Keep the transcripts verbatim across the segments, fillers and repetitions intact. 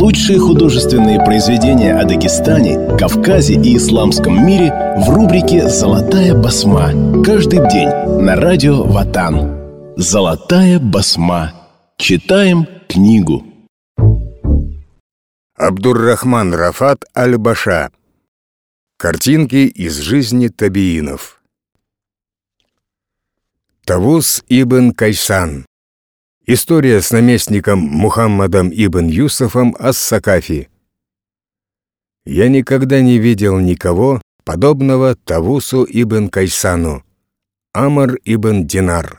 Лучшие художественные произведения о Дагестане, Кавказе и исламском мире в рубрике «Золотая басма». Каждый день на радио Ватан. «Золотая басма». Читаем книгу. Абдур-Рахман Рафат Аль-Баша. Картинки из жизни табиинов. Тавус ибн Кайсан. История с наместником Мухаммадом ибн Юсуфом ас-Сакафи. Я никогда не видел никого, подобного Тавусу ибн Кайсану, Амр ибн Динар.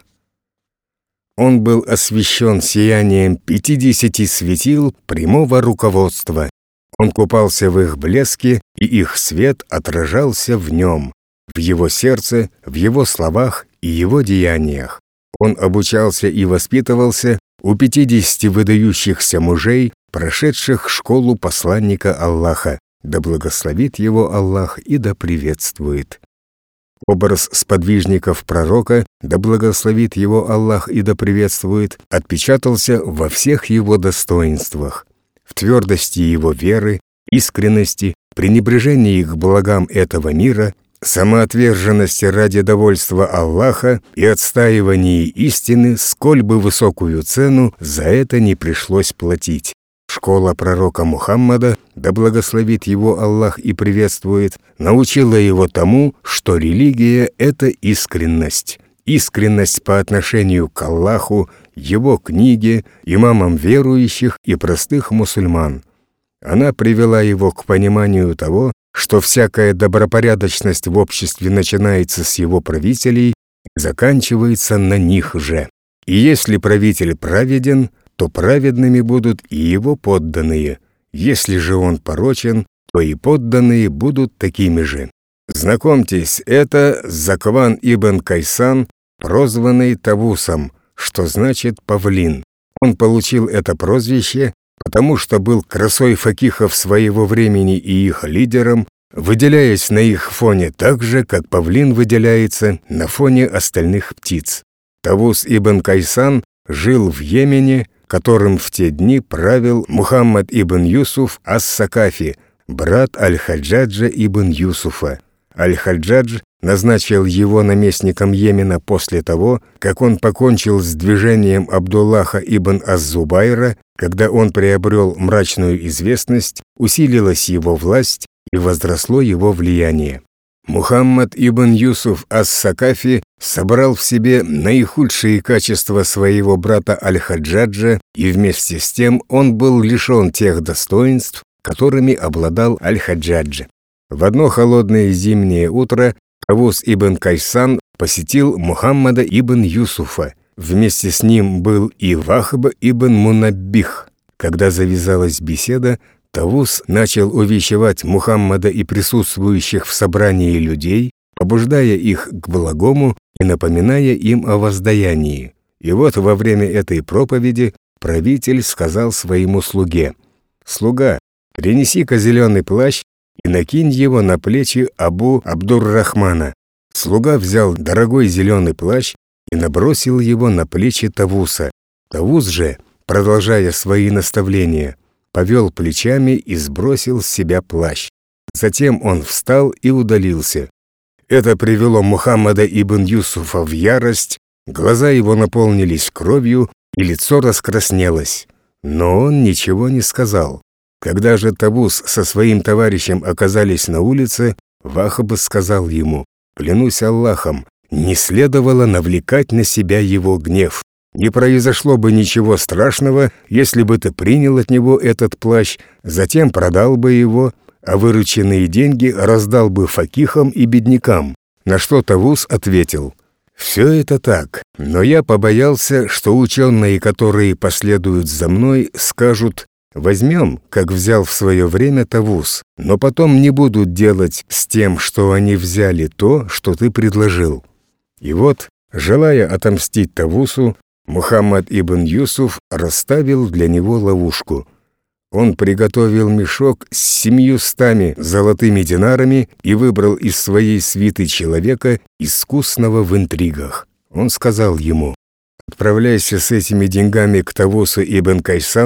Он был освещен сиянием пятидесяти светил прямого руководства. Он купался в их блеске, и их свет отражался в нем, в его сердце, в его словах и его деяниях. Он обучался и воспитывался у пятидесяти выдающихся мужей, прошедших школу посланника Аллаха, да благословит его Аллах и да приветствует. Образ сподвижников пророка, да благословит его Аллах и да приветствует, отпечатался во всех его достоинствах, в твердости его веры, искренности, пренебрежении к благам этого мира, самоотверженности ради довольства Аллаха и отстаивании истины, сколь бы высокую цену за это не пришлось платить. Школа пророка Мухаммада, да благословит его Аллах и приветствует, научила его тому, что религия — это искренность. Искренность по отношению к Аллаху, его книге, имамам верующих и простых мусульман. Она привела его к пониманию того, что всякая добропорядочность в обществе начинается с его правителей и заканчивается на них же. И если правитель праведен, то праведными будут и его подданные. Если же он порочен, то и подданные будут такими же. Знакомьтесь, это Закван ибн Кайсан, прозванный Тавусом, что значит «павлин». Он получил это прозвище, потому что был красой факихов своего времени и их лидером, выделяясь на их фоне так же, как павлин выделяется на фоне остальных птиц. Тавус ибн Кайсан жил в Йемене, которым в те дни правил Мухаммад ибн Юсуф ас-Сакафи, брат Аль-Хаджаджа ибн Юсуфа. Аль-Хаджадж назначил его наместником Йемена после того, как он покончил с движением Абдуллаха ибн ас-Зубайра, когда он приобрел мрачную известность, усилилась его власть и возросло его влияние. Мухаммад ибн Юсуф ас-Сакафи собрал в себе наихудшие качества своего брата Аль-Хаджаджа, и вместе с тем он был лишен тех достоинств, которыми обладал Аль-Хаджадж. В одно холодное зимнее утро Тавус ибн Кайсан посетил Мухаммада ибн Юсуфа. Вместе с ним был и Вахб ибн Мунаббих. Когда завязалась беседа, Тавус начал увещевать Мухаммада и присутствующих в собрании людей, побуждая их к благому и напоминая им о воздаянии. И вот во время этой проповеди правитель сказал своему слуге: «Слуга, принеси-ка зеленый плащ и накинь его на плечи Абу Абдур-Рахмана». Слуга взял дорогой зеленый плащ и набросил его на плечи Тавуса. Тавус же, продолжая свои наставления, повел плечами и сбросил с себя плащ. Затем он встал и удалился. Это привело Мухаммада ибн Юсуфа в ярость, глаза его наполнились кровью и лицо раскраснелось. Но он ничего не сказал. Когда же Тавус со своим товарищем оказались на улице, Вахб сказал ему: «Клянусь Аллахом, не следовало навлекать на себя его гнев. Не произошло бы ничего страшного, если бы ты принял от него этот плащ, затем продал бы его, а вырученные деньги раздал бы факихам и беднякам». На что Тавус ответил: «Все это так, но я побоялся, что ученые, которые последуют за мной, скажут: возьмем, как взял в свое время Тавус, но потом не будут делать с тем, что они взяли, то, что ты предложил». И вот, желая отомстить Тавусу, Мухаммад ибн Юсуф расставил для него ловушку. Он приготовил мешок с семьюстами золотыми динарами и выбрал из своей свиты человека, искусного в интригах. Он сказал ему: «Отправляйся с этими деньгами к Тавусу ибн Кайсану,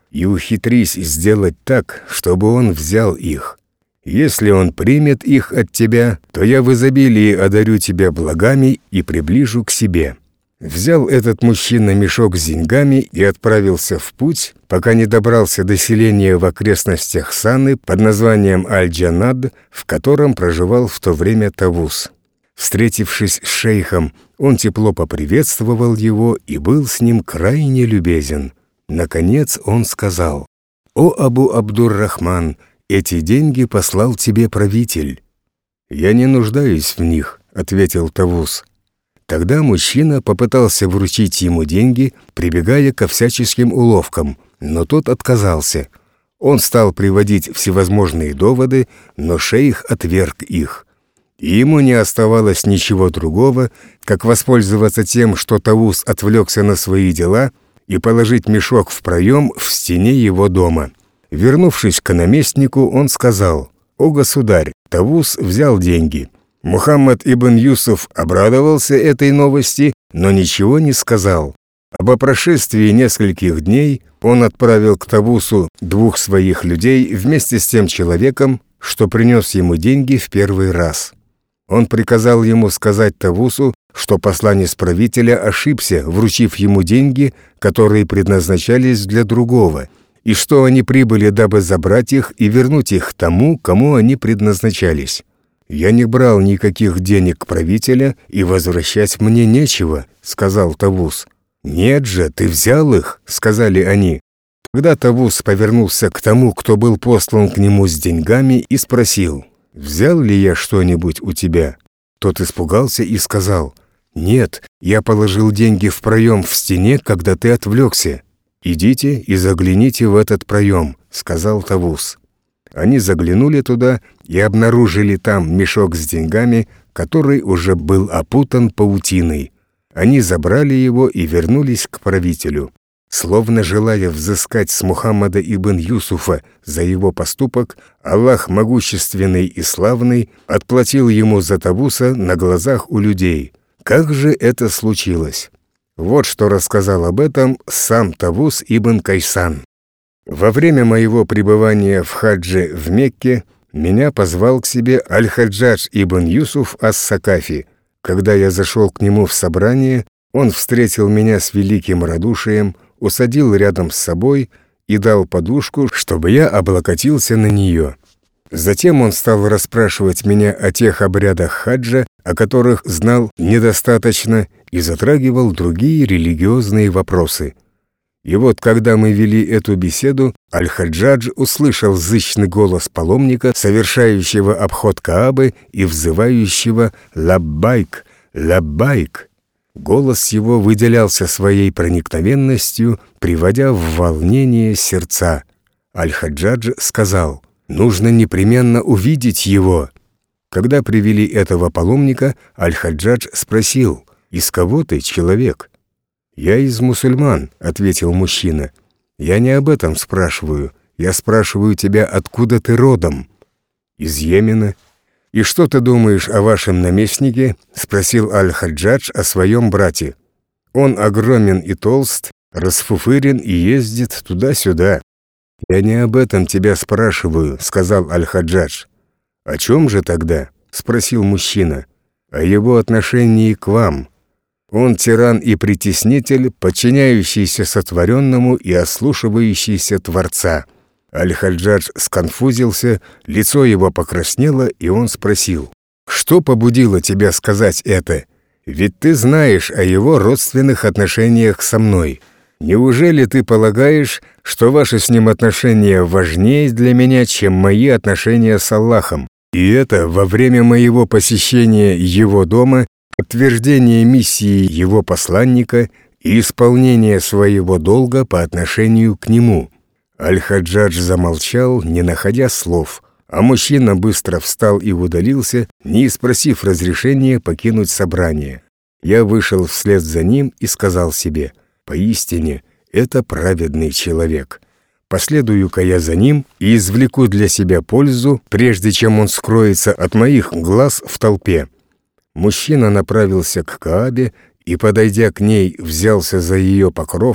и ухитрись сделать так, чтобы он взял их. Если он примет их от тебя, то я в изобилии одарю тебя благами и приближу к себе». Взял этот мужчина мешок с деньгами и отправился в путь, пока не добрался до селения в окрестностях Саны под названием Аль-Джанад, в котором проживал в то время Тавус. Встретившись с шейхом, он тепло поприветствовал его и был с ним крайне любезен. Наконец он сказал: «О Абу Абдур-Рахман, эти деньги послал тебе правитель». «Я не нуждаюсь в них», — ответил Тавус. Тогда мужчина попытался вручить ему деньги, прибегая ко всяческим уловкам, но тот отказался. Он стал приводить всевозможные доводы, но шейх отверг их. И ему не оставалось ничего другого, как воспользоваться тем, что Тавус отвлекся на свои дела, и положить мешок в проем в стене его дома. Вернувшись к наместнику, он сказал: «О государь, Тавус взял деньги». Мухаммад ибн Юсуф обрадовался этой новости, но ничего не сказал. А по прошествии нескольких дней он отправил к Тавусу двух своих людей вместе с тем человеком, что принес ему деньги в первый раз. Он приказал ему сказать Тавусу, что посланец правителя ошибся, вручив ему деньги, которые предназначались для другого, и что они прибыли, дабы забрать их и вернуть их тому, кому они предназначались. «Я не брал никаких денег правителя, и возвращать мне нечего», — сказал Тавус. «Нет же, ты взял их», — сказали они. Тогда Тавус повернулся к тому, кто был послан к нему с деньгами, и спросил: «Взял ли я что-нибудь у тебя?» Тот испугался и сказал: «Нет, я положил деньги в проем в стене, когда ты отвлекся». «Идите и загляните в этот проем», — сказал Тавус. Они заглянули туда и обнаружили там мешок с деньгами, который уже был опутан паутиной. Они забрали его и вернулись к правителю. Словно желая взыскать с Мухаммада ибн Юсуфа за его поступок, Аллах могущественный и славный отплатил ему за Тавуса на глазах у людей. Как же это случилось? Вот что рассказал об этом сам Тавус ибн Кайсан. «Во время моего пребывания в хадже в Мекке меня позвал к себе Аль-Хаджадж ибн Юсуф ас-Сакафи. Когда я зашел к нему в собрание, он встретил меня с великим радушием, усадил рядом с собой и дал подушку, чтобы я облокотился на нее. Затем он стал расспрашивать меня о тех обрядах хаджа, о которых знал недостаточно, и затрагивал другие религиозные вопросы. И вот, когда мы вели эту беседу, Аль-Хаджадж услышал зычный голос паломника, совершающего обход Каабы и взывающего «Лаббайк! Лаббайк!». Голос его выделялся своей проникновенностью, приводя в волнение сердца. Аль-Хаджадж сказал: «Нужно непременно увидеть его». Когда привели этого паломника, Аль-Хаджадж спросил: «Из кого ты, человек?» «Я из мусульман», — ответил мужчина. «Я не об этом спрашиваю. Я спрашиваю тебя, откуда ты родом?» «Из Йемена». «И что ты думаешь о вашем наместнике?» — спросил Аль-Хаджадж о своем брате. «Он огромен и толст, расфуфырен и ездит туда-сюда». «Я не об этом тебя спрашиваю», — сказал Аль-Хаджадж. «О чем же тогда?» — спросил мужчина. «О его отношении к вам. Он тиран и притеснитель, подчиняющийся сотворенному и ослушивающийся Творца». Аль-Хаджадж сконфузился, лицо его покраснело, и он спросил: «Что побудило тебя сказать это? Ведь ты знаешь о его родственных отношениях со мной. Неужели ты полагаешь, что ваши с ним отношения важнее для меня, чем мои отношения с Аллахом? И это во время моего посещения его дома, подтверждение миссии его посланника и исполнение своего долга по отношению к нему». Аль-Хаджадж замолчал, не находя слов, а мужчина быстро встал и удалился, не спросив разрешения покинуть собрание. Я вышел вслед за ним и сказал себе: «Поистине, это праведный человек. Последую-ка я за ним и извлеку для себя пользу, прежде чем он скроется от моих глаз в толпе». Мужчина направился к Каабе и, подойдя к ней, взялся за ее покров,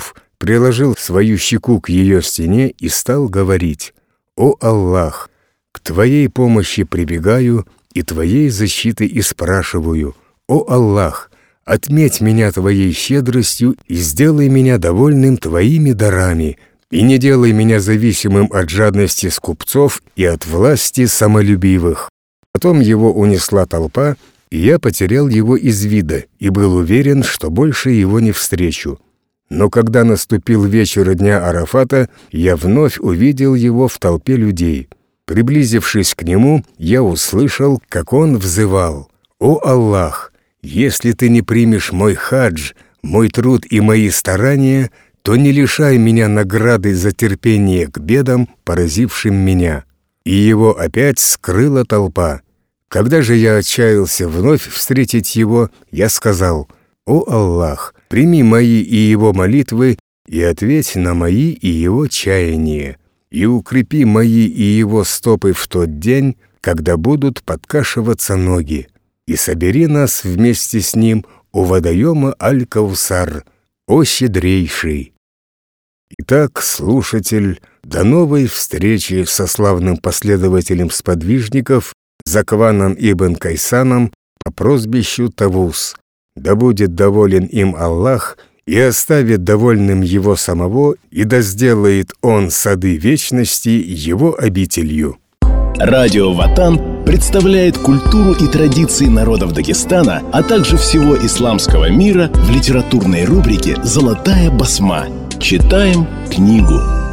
приложил свою щеку к ее стене и стал говорить: «О Аллах, к Твоей помощи прибегаю и Твоей защиты и спрашиваю. О Аллах, отметь меня Твоей щедростью и сделай меня довольным Твоими дарами, и не делай меня зависимым от жадности скупцов и от власти самолюбивых». Потом его унесла толпа, и я потерял его из вида и был уверен, что больше его не встречу. Но когда наступил вечер дня Арафата, я вновь увидел его в толпе людей. Приблизившись к нему, я услышал, как он взывал: «О Аллах, если ты не примешь мой хадж, мой труд и мои старания, то не лишай меня награды за терпение к бедам, поразившим меня». И его опять скрыла толпа. Когда же я отчаялся вновь встретить его, я сказал: «О Аллах, прими мои и его молитвы и ответь на мои и его чаяния, и укрепи мои и его стопы в тот день, когда будут подкашиваться ноги, и собери нас вместе с ним у водоема Аль-Каусар, о щедрейший». Итак, слушатель, до новой встречи со славным последователем сподвижников Закваном ибн Кайсаном по прозвищу Тавус. Да будет доволен им Аллах и оставит довольным его самого, и да сделает он сады вечности его обителью. Радио Ватан представляет культуру и традиции народов Дагестана, а также всего исламского мира в литературной рубрике «Золотая басма». Читаем книгу.